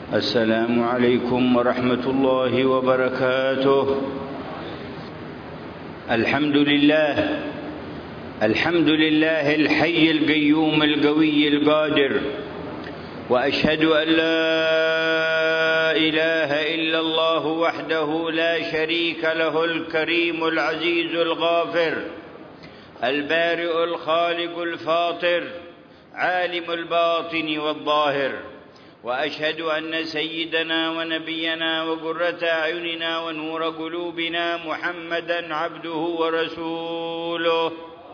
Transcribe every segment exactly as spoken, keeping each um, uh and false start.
السلام عليكم ورحمة الله وبركاته. الحمد لله الحمد لله الحي القيوم القوي القادر، وأشهد أن لا إله إلا الله وحده لا شريك له، الكريم العزيز الغافر، البارئ الخالق الفاطر، عالم الباطن والظاهر. وأشهد أن سيدنا ونبينا وقرة أعيننا ونور قلوبنا محمدًا عبده ورسوله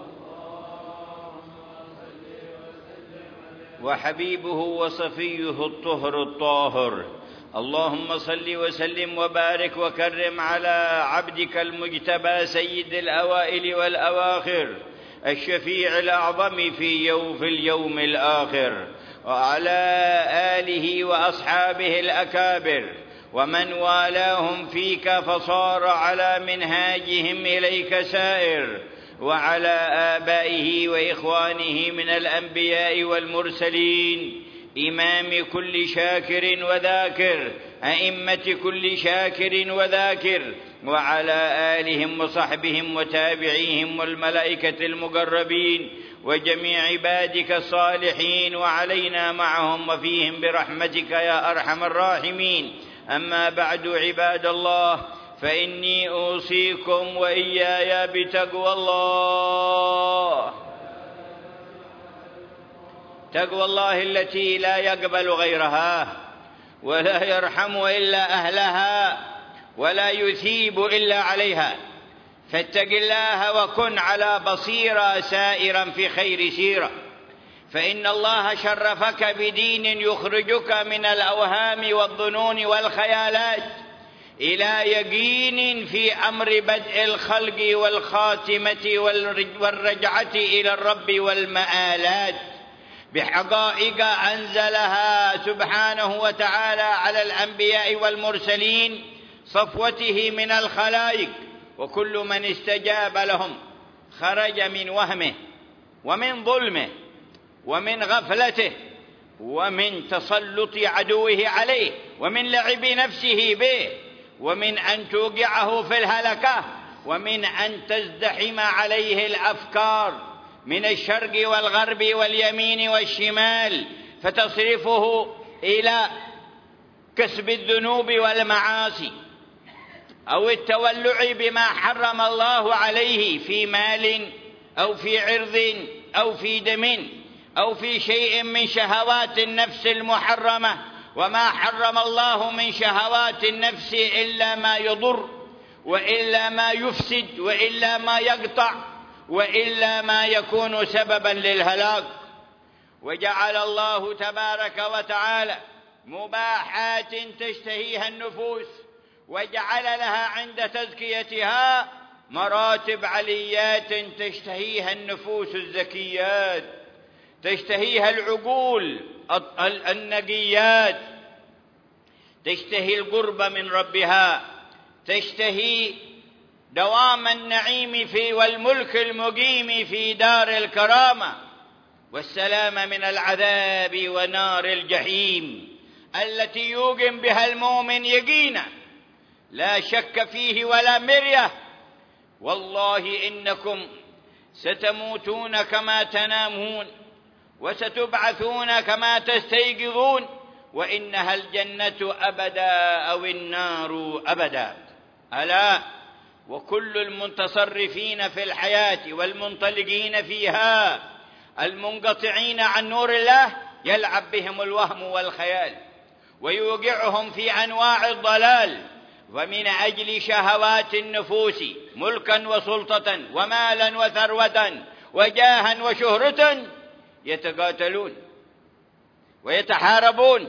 وحبيبه وصفيه الطهر الطاهر. اللهم صل وسلم وبارك وكرم على عبدك المجتبى سيد الأوائل والأواخر، الشفيع الأعظم في يوم في اليوم الآخر، وعلى آله وأصحابه الأكابر ومن والاهم فيك فصار على منهاجهم إليك سائر، وعلى آبائه وإخوانه من الأنبياء والمرسلين، إمام كل شاكر وذاكر، أئمة كل شاكر وذاكر، وعلى آلهم وصحبهم وتابعيهم والملائكة المقربين وجميع عبادك الصالحين، وعلينا معهم وفيهم برحمتك يا أرحم الراحمين. أما بعد، عباد الله، فإني أوصيكم وإياي بتقوى الله، تقوى الله التي لا يقبل غيرها، ولا يرحم إلا أهلها، ولا يثيب إلا عليها. فاتق الله وكن على بصيرة سائرا في خير سيرة، فإن الله شرفك بدين يخرجك من الأوهام والظنون والخيالات إلى يقين في أمر بدء الخلق والخاتمة والرجعة إلى الرب والمآلات، بحقائق أنزلها سبحانه وتعالى على الأنبياء والمرسلين، صفوته من الخلائق. وكل من استجاب لهم خرج من وهمه ومن ظلمه ومن غفلته ومن تسلط عدوه عليه ومن لعب نفسه به، ومن أن توقعه في الهلكة، ومن أن تزدحم عليه الأفكار من الشرق والغرب واليمين والشمال، فتصرفه إلى كسب الذنوب والمعاصي، أو التولع بما حرم الله عليه في مال أو في عرض أو في دم أو في شيء من شهوات النفس المحرمة. وما حرم الله من شهوات النفس إلا ما يضر، وإلا ما يفسد، وإلا ما يقطع، وإلا ما يكون سببا للهلاك. وجعل الله تبارك وتعالى مباحات تشتهيها النفوس، وجعل لها عند تزكيتها مراتب عليات تشتهيها النفوس الزكيات، تشتهيها العقول النقيات، تشتهي القرب من ربها، تشتهي دوام النعيم في والملك المقيم في دار الكرامة، والسلام من العذاب ونار الجحيم التي يوقن بها المؤمن يقينا لا شك فيه ولا مرية. والله إنكم ستموتون كما تنامون، وستبعثون كما تستيقظون، وإنها الجنة أبدا أو النار أبدا. ألا وكل المتصرفين في الحياة والمنطلقين فيها المنقطعين عن نور الله يلعب بهم الوهم والخيال، ويوقعهم في أنواع الضلال، ومن أجل شهوات النفوس ملكا وسلطة ومالا وثروة وجاها وشهرة يتقاتلون ويتحاربون،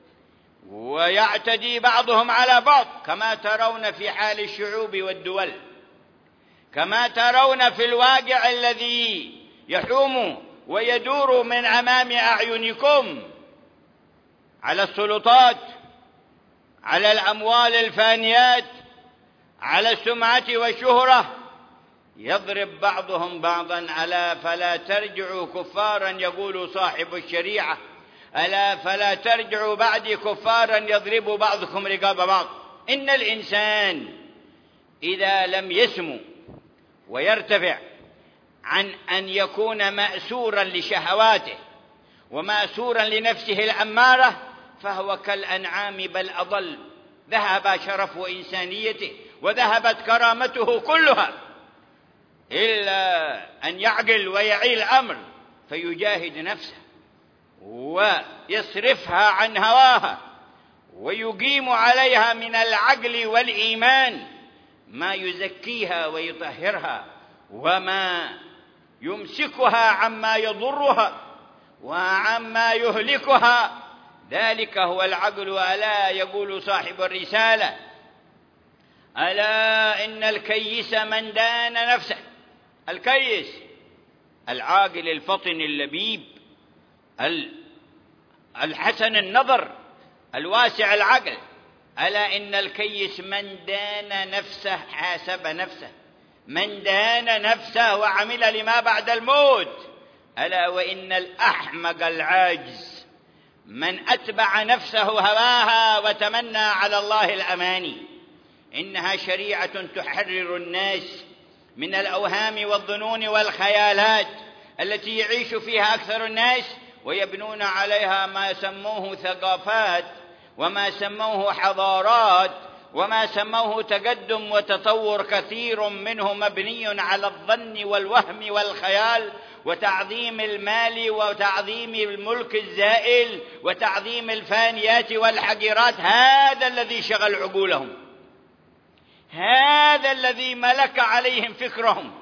ويعتدي بعضهم على بعض، كما ترون في حال الشعوب والدول، كما ترون في الواقع الذي يحوم ويدور من أمام أعينكم على السلطات، على الأموال الفانيات، على السمعة والشهرة. يضرب بعضهم بعضا على فلا ترجعوا كفارا، يقول صاحب الشريعة، ألا فلا ترجعوا بعدي كفارا يضرب بعضكم رقاب بعض. إن الإنسان إذا لم يسمو ويرتفع عن أن يكون مأسورا لشهواته ومأسورا لنفسه الأمارة فهو كالأنعام بل أضل. ذهب شرف إنسانيته وذهبت كرامته كلها، إلا أن يعقل ويعي الأمر فيجاهد نفسه ويصرفها عن هواها ويقيم عليها من العقل والإيمان ما يزكيها ويطهرها وما يمسكها عما يضرها وعما يهلكها. ذلك هو العقل. ألا يقول صاحب الرسالة: ألا إن الكيس من دان نفسه. الكيس العاقل الفطن اللبيب الحسن النظر الواسع العقل. ألا إن الكيس من دان نفسه حاسب نفسه، من دان نفسه وعمل لما بعد الموت. ألا وإن الأحمق العاجز من أتبع نفسه هواها وتمنى على الله الأماني. إنها شريعة تحرر الناس من الأوهام والظنون والخيالات التي يعيش فيها أكثر الناس ويبنون عليها ما سموه ثقافات وما سموه حضارات وما سموه تقدم وتطور. كثير منه مبني على الظن والوهم والخيال وتعظيم المال وتعظيم الملك الزائل وتعظيم الفانيات والحقيرات. هذا الذي شغل عقولهم، هذا الذي ملك عليهم فكرهم،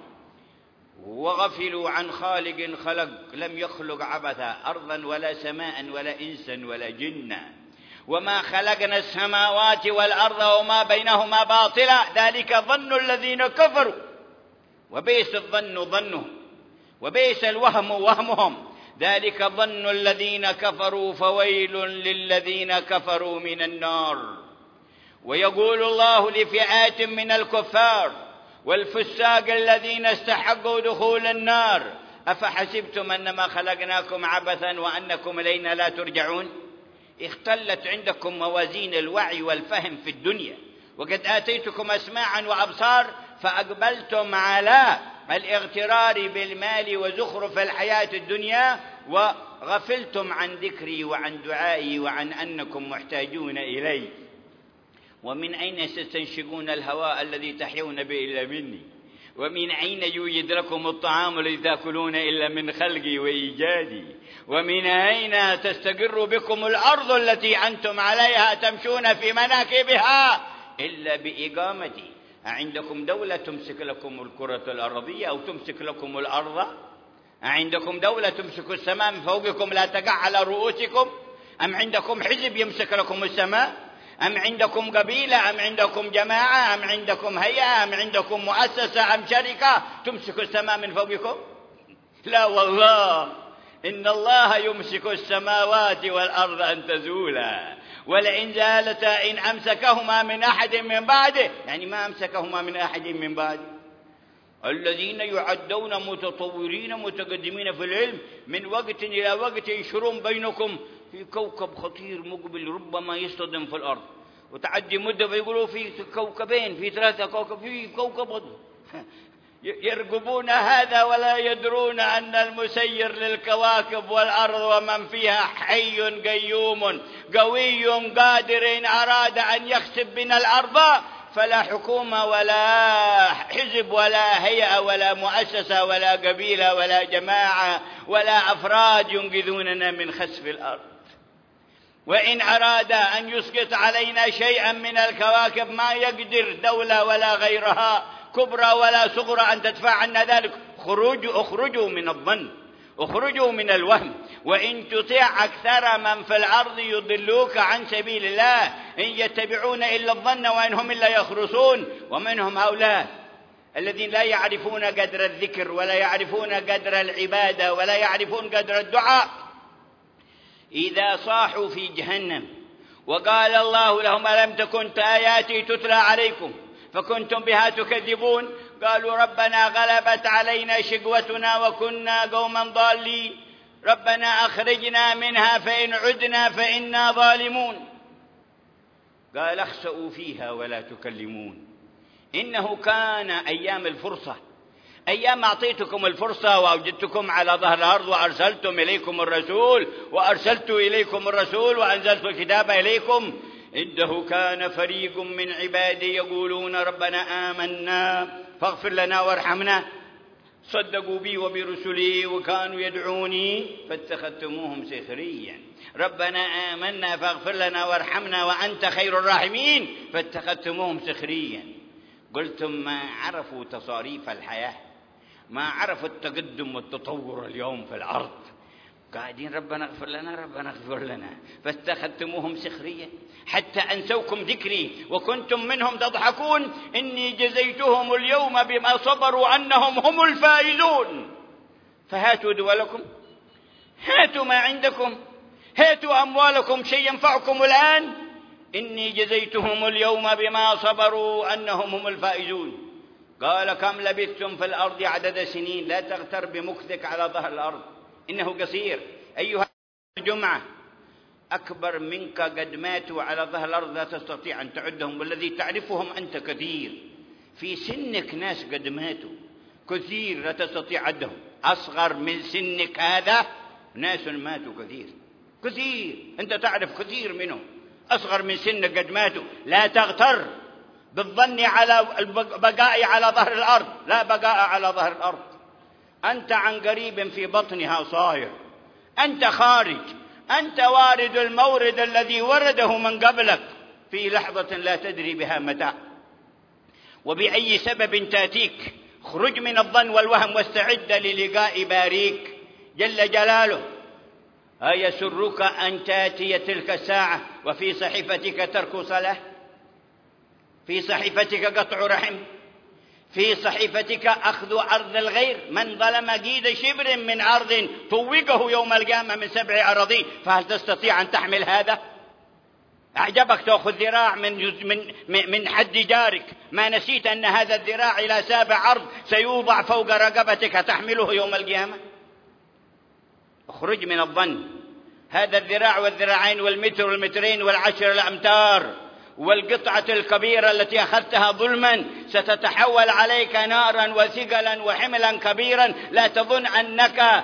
وغفلوا عن خالق خلق لم يخلق عبثا أرضا ولا سماء ولا إنسا ولا جنا وما خلقنا السماوات والأرض وما بينهما باطلا. ذلك ظن الذين كفروا وبئس الظن ظنهم وبئس الوهم وهمهم. ذلك ظن الذين كفروا فويل للذين كفروا من النار. ويقول الله لفئات من الكفار والفساق الذين استحقوا دخول النار: أفحسبتم أنما خلقناكم عبثا وأنكم إلينا لا ترجعون. اختلت عندكم موازين الوعي والفهم في الدنيا، وقد آتيتكم أسماعا وأبصار فأقبلتم على الاغترار بالمال وزخرف الحياة الدنيا وغفلتم عن ذكري وعن دعائي وعن أنكم محتاجون إلي. ومن أين تستنشقون الهواء الذي تحيون به إلا مني؟ ومن أين يوجد لكم الطعام الذي تأكلون إلا من خلقي وإيجادي؟ ومن أين تستقر بكم الأرض التي أنتم عليها تمشون في مناكبها إلا بإقامتي؟ أعندكم دولة تمسك لكم الكرة الأرضية أو تمسك لكم الأرض؟ أعندكم دولة تمسك السماء من فوقكم لا تقع على رؤوسكم؟ أم عندكم حزب يمسك لكم السماء؟ أم عندكم قبيلة؟ أم عندكم جماعة؟ أم عندكم هيئة؟ أم عندكم مؤسسة؟ أم شركة تمسك السماء من فوقكم؟ لا والله، إن الله يمسك السماوات والأرض أن تزولا ولئن زالتا إن أمسكهما من أحد من بعده. يعني ما أمسكهما من أحد من بعده. الذين يعدون متطورين متقدمين في العلم من وقت إلى وقت ينشرون بينكم في كوكب خطير مقبل ربما يصطدم في الأرض، وتعدي مدة فيقولوا في كوكبين في ثلاثة كوكب في كوكب. يرقبون هذا ولا يدرون أن المسير للكواكب والأرض ومن فيها حي قيوم قوي قادر إن أراد أن يخسف بنا الأرض فلا حكومة ولا حزب ولا هيئة ولا مؤسسة ولا قبيلة ولا جماعة ولا أفراد ينقذوننا من خسف الأرض. وإن أراد أن يسقط علينا شيئا من الكواكب ما يقدر دولة ولا غيرها كبرى ولا صغرى أن تدفع عنا ذلك. خرجوا اخرجوا من الظن، اخرجوا من الوهم. وإن تطيع أكثر من في الأرض يضلوك عن سبيل الله إن يتبعون إلا الظن وإن هم إلا يخرصون. ومنهم هؤلاء الذين لا يعرفون قدر الذكر ولا يعرفون قدر العبادة ولا يعرفون قدر الدعاء. إذا صاحوا في جهنم وقال الله لهم: ألم تكن آياتي تتلى عليكم فكنتم بها تكذبون؟ قالوا: ربنا غلبت علينا شقوتنا وكنا قوما ضالين. ربنا أخرجنا منها فإن عدنا فإنا ظالمون. قال اخسئوا فيها ولا تكلمون. إنه كان أيام الفرصة، أيام أعطيتكم الفرصة وأوجدتكم على ظهر الأرض وأرسلتم إليكم الرسول وأرسلت إليكم الرسول وأنزلت الكتاب إليكم. إنه كان فريق من عبادي يقولون ربنا آمنا فاغفر لنا وارحمنا، صدقوا بي وبرسلي وكانوا يدعوني فاتخذتموهم سخريا. ربنا آمنا فاغفر لنا وارحمنا وأنت خير الراحمين فاتخذتموهم سخريا. قلتم ما عرفوا تصاريف الحياة، ما عرفوا التقدم والتطور اليوم في الأرض، قاعدين ربنا اغفر لنا ربنا اغفر لنا فاتخذتموهم سخريا حتى أنسوكم ذكري وكنتم منهم تضحكون. إني جزيتهم اليوم بما صبروا أنهم هم الفائزون. فهاتوا دولكم، هاتوا ما عندكم، هاتوا أموالكم، شيء ينفعكم الآن. إني جزيتهم اليوم بما صبروا أنهم هم الفائزون. قال كم لبثتم في الأرض عدد سنين. لا تغتر بمكثك على ظهر الأرض، إنه قصير. أيها الجمعة أكبر منك قد ماتوا على ظهر الأرض لا تستطيع أن تعدهم، والذي تعرفهم أنت كثير. في سنك ناس قد ماتوا كثير لا تستطيع عدهم. أصغر من سنك هذا ناس ماتوا كثير كثير، أنت تعرف كثير منهم أصغر من سنك قد ماتوا. لا تغتر بالظن على البقاء على ظهر الأرض، لا بقاء على ظهر الأرض. أنت عن قريب في بطنها صاير، أنت خارج، أنت وارد المورد الذي ورده من قبلك في لحظة لا تدري بها متى وبأي سبب تأتيك. خرج من الظن والوهم واستعد للقاء باريك جل جلاله. أيسرك أن تأتي تلك الساعة وفي صحيفتك ترك صلاة، في صحيفتك قطع رحم، في صحيفتك أخذ عرض الغير. من ظلم قيد شبر من عرض طوقه يوم القيامة من سبع أراضين. فهل تستطيع أن تحمل هذا؟ أعجبك تأخذ ذراع من, من, من حد جارك، ما نسيت أن هذا الذراع إلى سابع عرض سيوضع فوق رقبتك تحمله يوم القيامة. اخرج من الظن. هذا الذراع والذراعين والمتر والمترين والعشر الأمتار والقطعة الكبيرة التي أخذتها ظلما ستتحول عليك نارا وثقلا وحملا كبيرا. لا تظن أنك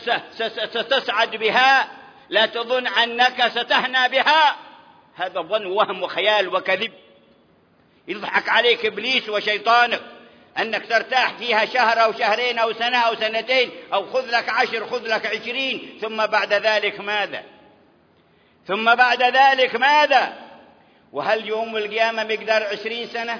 ستسعد بها، لا تظن أنك ستهنى بها. هذا ظن وهم وخيال وكذب. يضحك عليك إبليس وشيطانك أنك ترتاح فيها شهر أو شهرين أو سنة أو سنتين أو خذ لك عشر خذ لك عشرين، ثم بعد ذلك ماذا؟ ثم بعد ذلك ماذا؟ وهل يوم القيامة مقدار عشرين سنة؟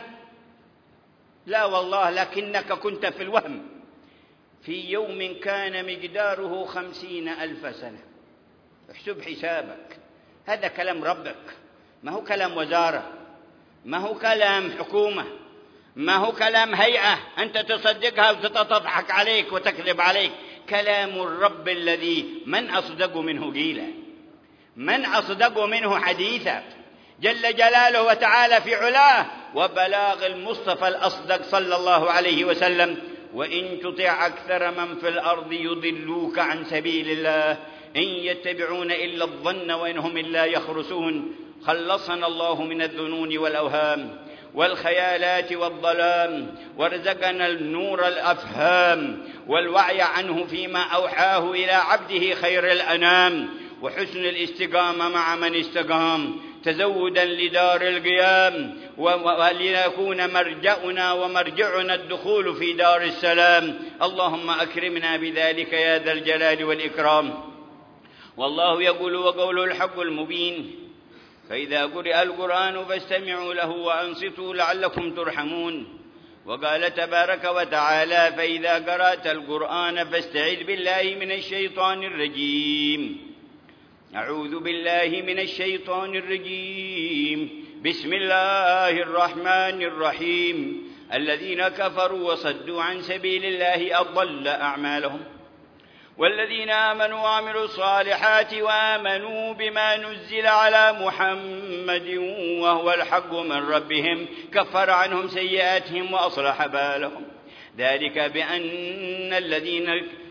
لا والله، لكنك كنت في الوهم. في يوم كان مقداره خمسين ألف سنة. احسب حسابك. هذا كلام ربك، ما هو كلام وزارة، ما هو كلام حكومة، ما هو كلام هيئة أنت تصدقها وتضحك عليك وتكذب عليك. كلام الرب الذي من أصدق منه قيلا، من أصدق منه حديثا، جل جلاله وتعالى في علاه وبلاغ المصطفى الأصدق صلى الله عليه وسلم. وإن تطع أكثر من في الأرض يضلوك عن سبيل الله إن يتبعون إلا الظن وإن هم إلا يخرسون. خلصنا الله من الذنون والأوهام والخيالات والظلام، وارزقنا النور الأفهام والوعي عنه فيما أوحاه إلى عبده خير الأنام، وحسن الاستقامة مع من استقام، تزودا لدار القيام، وليكون مرجعنا ومرجعنا الدخول في دار السلام. اللهم أكرمنا بذلك يا ذا الجلال والإكرام. والله يقول وقوله الحق المبين. فإذا قرئ القرآن فاستمعوا له وأنصتوا لعلكم ترحمون. وقال تبارك وتعالى فإذا قرأت القرآن فاستعذ بالله من الشيطان الرجيم. أعوذ بالله من الشيطان الرجيم. بسم الله الرحمن الرحيم. الذين كفروا وصدوا عن سبيل الله أضل أعمالهم، والذين آمنوا وعملوا الصالحات وآمنوا بما نزل على محمد وهو الحق من ربهم كفر عنهم سيئاتهم وأصلح بالهم. ذلك بأن الذين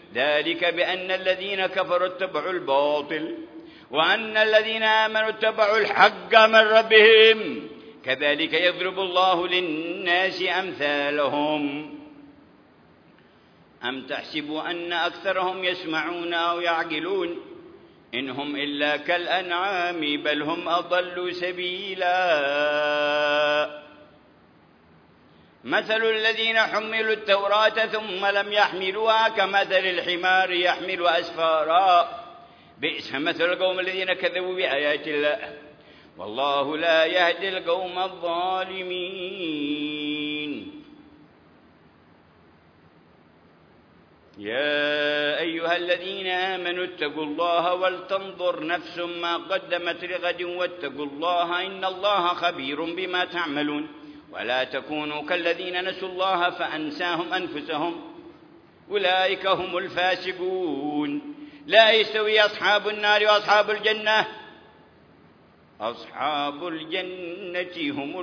ذلك بأن الذين كفروا اتبعوا الباطل وأن الذين آمنوا اتبعوا الحق من ربهم كذلك يضرب الله للناس أمثالهم. أم تحسبوا أن أكثرهم يسمعون أو يعقلون إن هم إلا كالأنعام بل هم أضل سبيلا. مثل الذين حملوا التوراة ثم لم يحملوها كمثل الحمار يحمل أسفارا بئس مثل القوم الذين كذبوا بآيات الله والله لا يهدي القوم الظالمين. يا أيها الذين آمنوا اتقوا الله ولتنظر نفس ما قدمت لغد واتقوا الله إن الله خبير بما تعملون ولا تكونوا كالذين نسوا الله فأنساهم أنفسهم أولئك هم الفاسقون. لا يستوي أصحاب النار وأصحاب الجنة أصحاب الجنة هم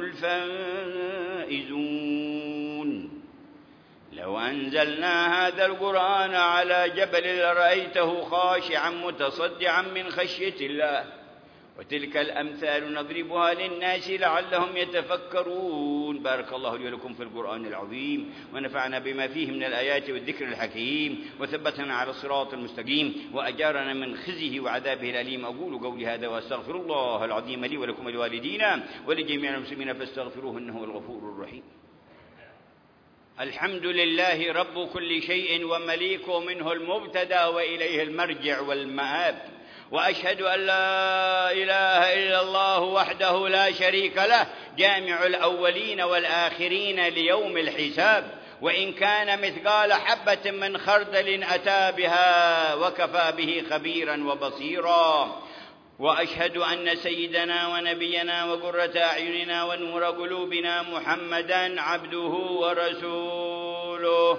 الفائزون. لو أنزلنا هذا القرآن على جبل لرأيته خاشعا متصدعا من خشية الله وتلك الأمثال نضربها للناس لعلهم يتفكرون. بارك الله لي ولكم في القرآن العظيم ونفعنا بما فيه من الآيات والذكر الحكيم وثبتنا على الصراط المستقيم وأجارنا من خزيه وعذابه الأليم. أقول قولي هذا وأستغفر الله العظيم لي ولكم ولوالدينا ولجميع المسلمين فاستغفروه إنه هو الغفور الرحيم. الحمد لله رب كل شيء ومليك منه المبتدأ وإليه المرجع والمآب وأشهد أن لا إله إلا الله وحده لا شريك له جامع الأولين والآخرين ليوم الحساب وإن كان مثقال حبة من خردل أتى بها وكفى به خبيرا وبصيرا. وأشهد أن سيدنا ونبينا وقرة أعيننا ونور قلوبنا محمدا عبده ورسوله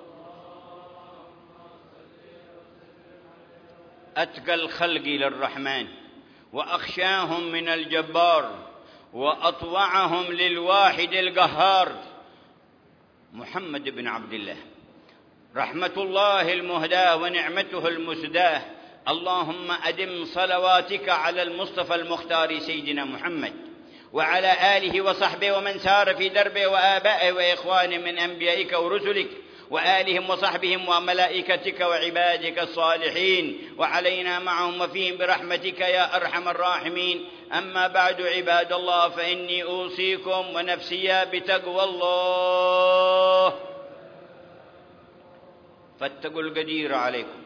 أتقى الخلق للرحمن وأخشاهم من الجبار وأطوعهم للواحد القهار محمد بن عبد الله رحمة الله المهداة ونعمته المسداة. اللهم أدم صلواتك على المصطفى المختار سيدنا محمد وعلى آله وصحبه ومن سار في دربه وآبائه وإخوانه من أنبيائك ورسلك وآلهم وصحبهم وملائكتك وعبادك الصالحين وعلينا معهم وفيهم برحمتك يا أرحم الراحمين. أما بعد عباد الله فإني أوصيكم ونفسي بتقوى الله فاتقوا القدير عليكم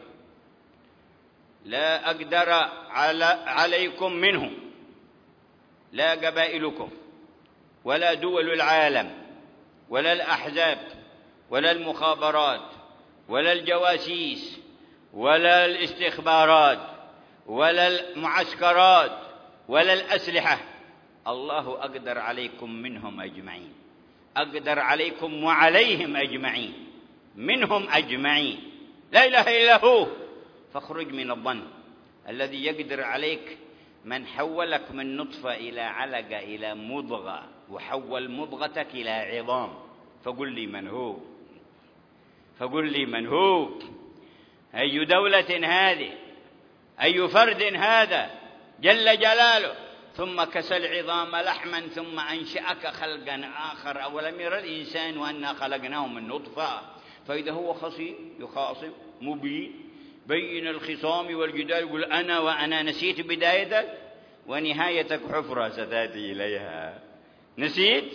لا أقدر على عليكم منه لا قبائلكم ولا دول العالم ولا الأحزاب ولا المخابرات ولا الجواسيس ولا الاستخبارات ولا المعسكرات ولا الأسلحة. الله أقدر عليكم منهم أجمعين أقدر عليكم وعليهم أجمعين منهم أجمعين لا إله إلا هو. فاخرج من الظن الذي يقدر عليك من حولك من نطفة إلى علقة إلى مضغة وحول مضغتك إلى عظام. فقل لي من هو فقل لي من هو أي دولة هذه أي فرد هذا جل جلاله ثم كسى العظام لحما ثم أنشأك خلقا آخر. أولم يرى الإنسان وأنا خلقناه من نطفة فإذا هو خصيم يخاصم مبين بين الخصام والجدال يقول أنا وأنا نسيت بدايتك ونهايتك حفرة ستأتي إليها. نسيت؟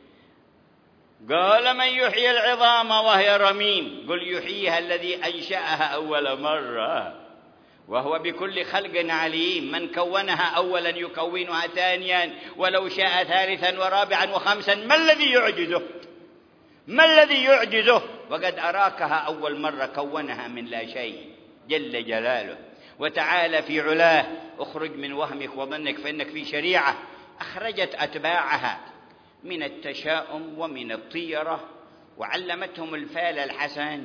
قال من يحيي العظام وهي رميم قل يحييها الذي أنشأها أول مرة وهو بكل خلق عليم. من كونها أولا يكونها ثانيا ولو شاء ثالثا ورابعا وخمسا. ما الذي يعجزه ما الذي يعجزه وقد أراكها أول مرة كونها من لا شيء جل جلاله وتعالى في علاه. اخرج من وهمك وظنك فإنك في شريعة أخرجت أتباعها من التشاؤم ومن الطيرة وعلمتهم الفال الحسن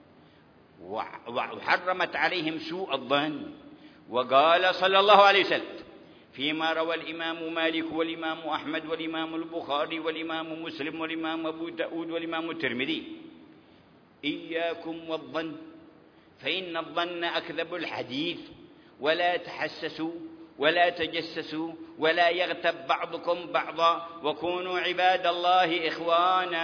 وحرمت عليهم سوء الظن. وقال صلى الله عليه وسلم فيما روى الإمام مالك والإمام أحمد والإمام البخاري والإمام مسلم والإمام أبو داود والإمام الترمذي إياكم والظن فإن الظن أكذب الحديث، ولا تحسسوا ولا تجسسوا ولا يغتب بعضكم بعضا وكونوا عباد الله إخوانا.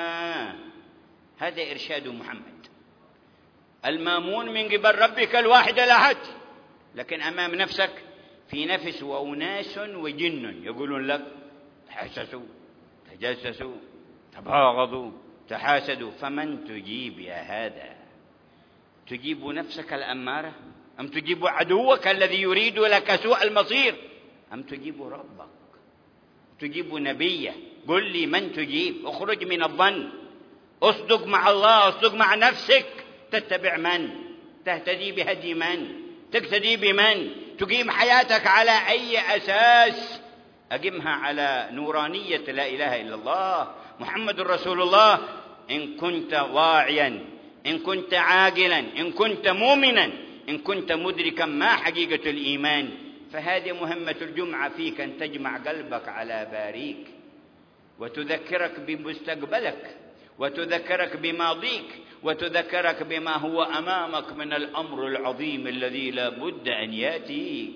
هذا إرشاد محمد المامون من قبل ربك الواحد الأحد. لكن أمام نفسك في نفس وأناس وجن يقولون لك تحسسوا تجسسوا تباغضوا تحاسدوا، فمن تجيب يا هذا؟ تجيب نفسك الأمارة، أم تجيب عدوك الذي يريد لك سوء المصير، أم تجيب ربك، تجيب نبيه؟ قل لي من تجيب. اخرج من الظن، اصدق مع الله، اصدق مع نفسك. تتبع من؟ تهتدي بهدي من؟ تقتدي بمن؟ تقيم حياتك على أي أساس؟ أقمها على نورانية لا إله إلا الله محمد رسول الله. إن كنت واعيا، إن كنت عاقلا، إن كنت مؤمنا، إن كنت مدركا ما حقيقة الإيمان، فهذه مهمة الجمعة فيك، أن تجمع قلبك على باريك، وتذكرك بمستقبلك، وتذكرك بماضيك، وتذكرك بما هو أمامك من الأمر العظيم الذي لا بد أن يأتيك.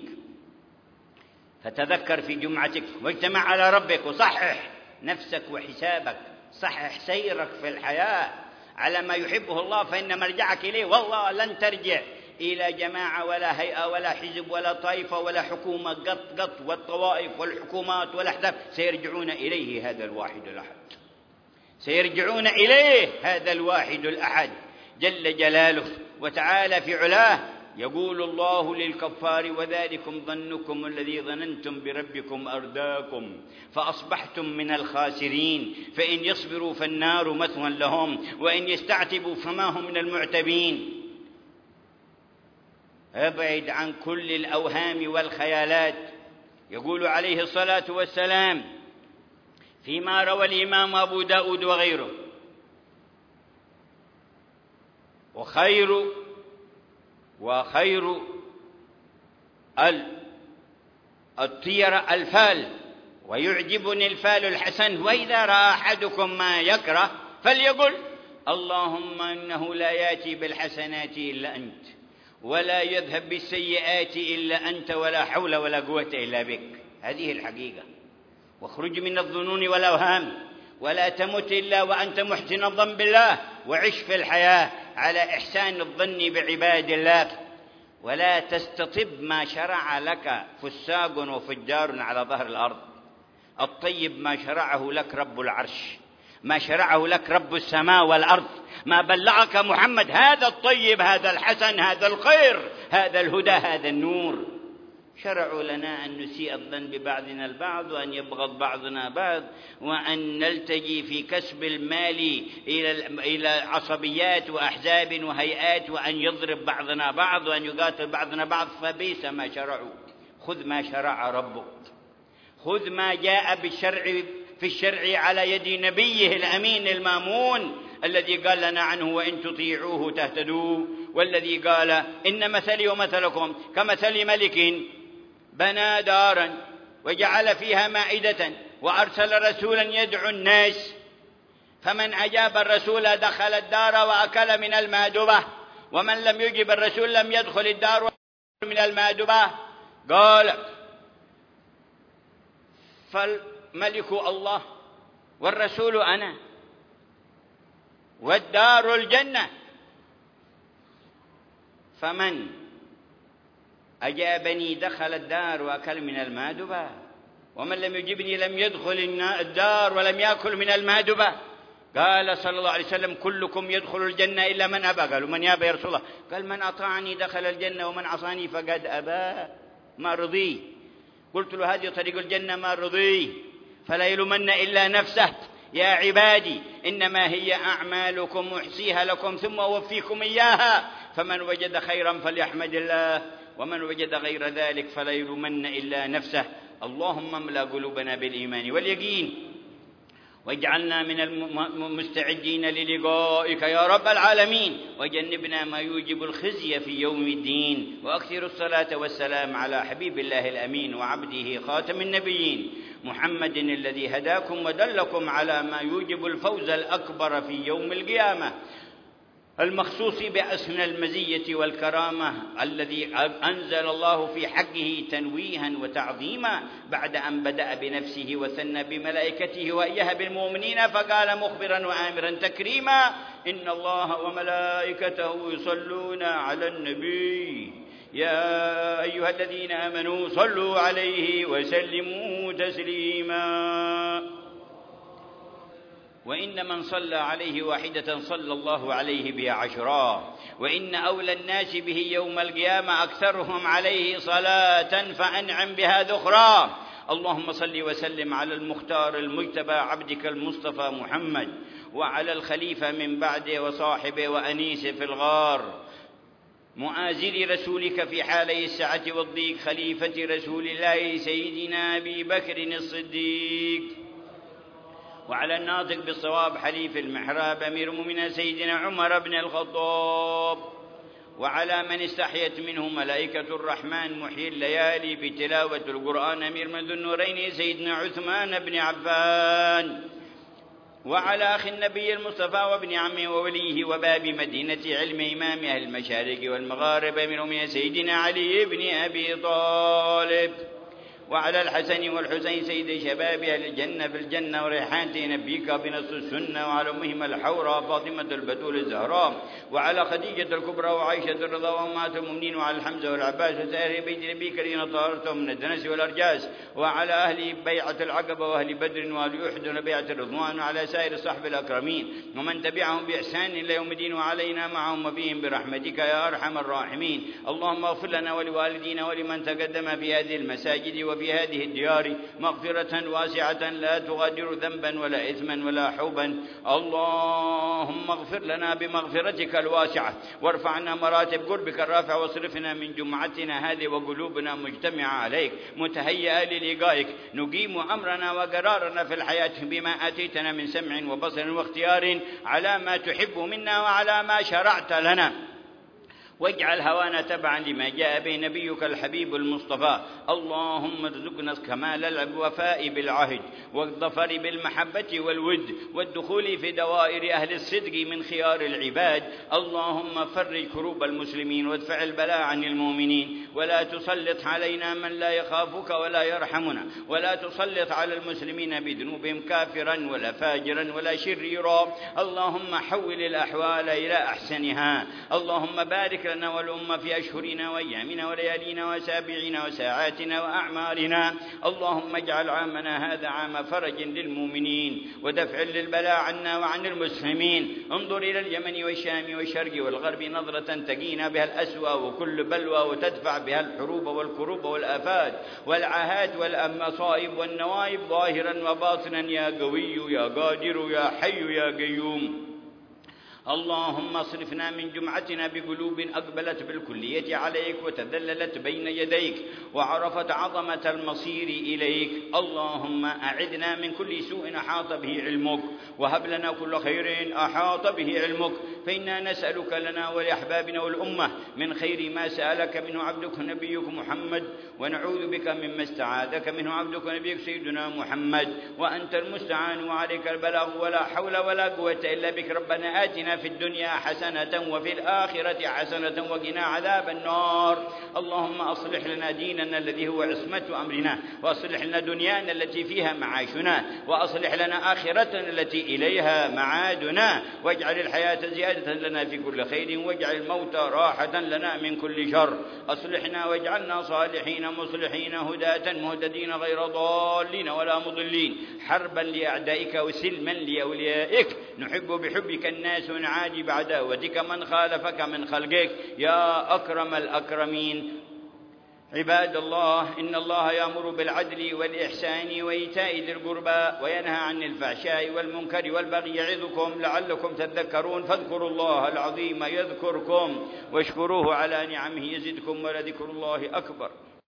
فتذكر في جمعتك واجتمع على ربك، وصحح نفسك وحسابك، صحح سيرك في الحياة على ما يحبه الله، فإن مرجعك إليه. والله لن ترجع إلى جماعة ولا هيئة ولا حزب ولا طائفة ولا حكومة قط قط، والطوائف والحكومات والأحزاب سيرجعون إليه هذا الواحد الأحد، سيرجعون إليه هذا الواحد الأحد جل جلاله وتعالى في علاه. يقول الله للكفار: وذلكم ظنكم الذي ظننتم بربكم أرداكم فأصبحتم من الخاسرين، فإن يصبروا فالنار مثوى لهم وإن يستعتبوا فما هم من المعتبين. ابعد عن كل الأوهام والخيالات. يقول عليه الصلاة والسلام فيما روى الإمام أبو داود وغيره: وخير وخير الطير الفال، ويعجبني الفال الحسن، وإذا رأى أحدكم ما يكره فليقل: اللهم إنه لا يأتي بالحسنات إلا أنت، ولا يذهب بالسيئات إلا أنت، ولا حول ولا قوة إلا بك. هذه الحقيقة. واخرج من الظنون والأوهام، ولا تمت إلا وأنت محسن الظن بالله، وعش في الحياة على إحسان الظن بعباد الله، ولا تستطب ما شرع لك فساق وفجار على ظهر الأرض. الطيب ما شرعه لك رب العرش، ما شرعه لك رب السماء والأرض، ما بلغك محمد، هذا الطيب، هذا الحسن، هذا الخير، هذا الهدى، هذا النور. شرعوا لنا أن نسيء الظن ببعضنا البعض، وأن يبغض بعضنا بعض، وأن نلتجي في كسب المال إلى عصبيات وأحزاب وهيئات، وأن يضرب بعضنا بعض، وأن يقاتل بعضنا بعض. فبئس ما شرعوا. خذ ما شرع ربك، خذ ما جاء بالشرع في الشرع على يد نبيه الأمين المامون الذي قال لنا عنه: وإن تطيعوه تهتدوا، والذي قال: إن مثلي ومثلكم كمثل ملك بنى دارا وجعل فيها مائدة وأرسل رسولا يدعو الناس، فمن أجاب الرسول دخل الدار وأكل من المائدة، ومن لم يجب الرسول لم يدخل الدار وأكل من المائدة. قال: فالملك الله، والرسول أنا، والدار الجنة، فمن أجابني دخل الدار وأكل من المائدة، ومن لم يجبني لم يدخل الدار ولم يأكل من المائدة. قال صلى الله عليه وسلم: كلكم يدخل الجنة إلا من أبى. قالوا: من يأبى يا رسول الله؟ قال: من أطاعني دخل الجنة، ومن عصاني فقد أبى، ما رضي. قلت له: هذه طريق الجنة، ما رضي. فلا يلومن إلا نفسه. يا عبادي إنما هي أعمالكم أحصيها لكم ثم أوفيكم إياها، فمن وجد خيرا فليحمد الله، ومن وجد غير ذلك فلا يلومن إلا نفسه. اللهم املأ قلوبنا بالإيمان واليقين، واجعلنا من المستعدين للقائك يا رب العالمين، وجنبنا ما يوجب الخزي في يوم الدين. وأكثر الصلاة والسلام على حبيب الله الأمين وعبده خاتم النبيين محمد الذي هداكم ودلكم على ما يوجب الفوز الأكبر في يوم القيامة. المخصوص بأسنى المزية والكرامة الذي أنزل الله في حقه تنويها وتعظيما بعد أن بدأ بنفسه وثنى بملائكته وأيها بالمؤمنين، فقال مخبرا وآمرا تكريما: إن الله وملائكته يصلون على النبي يا أيها الذين آمنوا صلوا عليه وسلموا تسليما. وإن من صلى عليه واحدة صلى الله عليه بها عشرا، وإن أولى الناس به يوم القيامة أكثرهم عليه صلاة فأنعم بها ذخرا. اللهم صل وسلم على المختار المجتبى عبدك المصطفى محمد، وعلى الخليفة من بعده وصاحبه وأنيسه في الغار، مؤازر رسولك في حالي السعة والضيق، خليفة رسول الله سيدنا أبي بكر الصديق، وعلى الناطق بالصواب حليف المحراب أمير المؤمنين سيدنا عمر بن الخطاب، وعلى من استحيت منه ملائكة الرحمن محيي الليالي بتلاوة القرآن أمير من ذو النورين سيدنا عثمان بن عفان، وعلى أخي النبي المصطفى وابن عمه ووليه وباب مدينة علم إمام أهل المشارق والمغارب أمير المؤمنين سيدنا علي بن أبي طالب، وعلى الحسن والحسين سيد شباب أهل الجنة في الجنة وريحانة نبيك بنص السنة، وعلى أمهم الحوراء فاطمة البتول الزهراء، وعلى خديجة الكبرى وعائشة الرضا وأمهات المؤمنين، وعلى الحمزة والعباس وسائر بيت نبيك الذين طهرتهم من الدنس والأرجاس، وعلى أهل بيعة العقبة وأهل بدر وأهل أحد وبيعة الرضوان، وعلى سائر الصحب الأكرمين ومن تبعهم بإحسان إلى يوم الدين، وعلينا معهم وفيهم برحمتك يا أرحم الراحمين. اللهم اغفر لنا ولوالدينا ولمن تقدم في هذه المساجد وفي في هذه الديار مغفرة واسعة لا تغادر ذنبا ولا إثما ولا حوبا. اللهم اغفر لنا بمغفرتك الواسعة، وارفعنا مراتب قربك الرافع، واصرفنا من جمعتنا هذه وقلوبنا مجتمعة عليك متهيئة للقائك، نقيم أمرنا وقرارنا في الحياة بما آتيتنا من سمع وبصر واختيار على ما تحب منا وعلى ما شرعت لنا، واجعل هوانا تبعا لما جاء به نبيك الحبيب المصطفى. اللهم ارزقنا كمال الوفاء بالعهد والظفر بالمحبة والود والدخول في دوائر أهل الصدق من خيار العباد. اللهم فرج كروب المسلمين وادفع البلاء عن المؤمنين، ولا تسلط علينا من لا يخافك ولا يرحمنا، ولا تسلط على المسلمين بذنوبهم كافرا ولا فاجرا ولا شريرا. اللهم حول الأحوال إلى أحسنها. اللهم بارك لنا والأمة في أشهرنا وأيامنا وليالينا وأسابيعنا وساعاتنا وأعمارنا. اللهم اجعل عامنا هذا عام فرج للمؤمنين ودفع للبلاء عنا وعن المسلمين. انظر إلى اليمن والشام والشرق والغرب نظرة تقينا بها الأسوأ وكل بلوى، وتدفع بها الحروب والكروب والآفات والعاهات والمصائب والنوائب ظاهرا وباطنا يا قوي يا قادر يا حي يا قيوم. اللهم اصرفنا من جمعتنا بقلوب أقبلت بالكلية عليك وتذللت بين يديك وعرفت عظمة المصير إليك. اللهم أعذنا من كل سوء أحاط به علمك، وهب لنا كل خير أحاط به علمك، فإنا نسألك لنا ولأحبابنا والأمة من خير ما سألك منه عبدك نبيك محمد، ونعوذ بك مما استعاذك منه عبدك نبيك سيدنا محمد، وأنت المستعان وعليك البلاغ، ولا حول ولا قوة إلا بك. ربنا آتنا في الدنيا حسنة وفي الآخرة حسنة وقنا عذاب النار. اللهم أصلح لنا ديننا الذي هو عصمة أمرنا، وأصلح لنا دنيانا التي فيها معاشنا، وأصلح لنا آخرتنا التي إليها معادنا، واجعل الحياة زيادة لنا في كل خير، واجعل الموت راحة لنا من كل شر. أصلحنا واجعلنا صالحين مصلحين هداة مهتدين غير ضالين ولا مضلين، حربا لأعدائك وسلما لأوليائك. نحب بحبك الناس ونعادي بعداوتك من خالفك من خلقك يا أكرم الأكرمين. عباد الله، إن الله يأمر بالعدل والإحسان وإيتاء ذي القربى وينهى عن الفحشاء والمنكر والبغي يعظكم لعلكم تذكرون. فاذكروا الله العظيم يذكركم، واشكروه على نعمه يزدكم، ولذكر الله أكبر.